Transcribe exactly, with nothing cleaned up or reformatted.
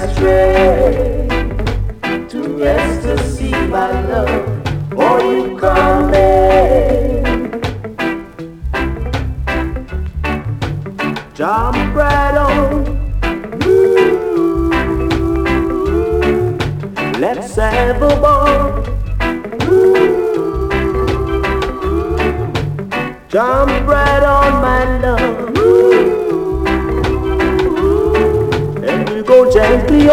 astray to ecstasy, my love. Oh, you coming? Jump right on. Ooh, let's have a ball. Ooh, jump right on, my love. Ooh, and we go gently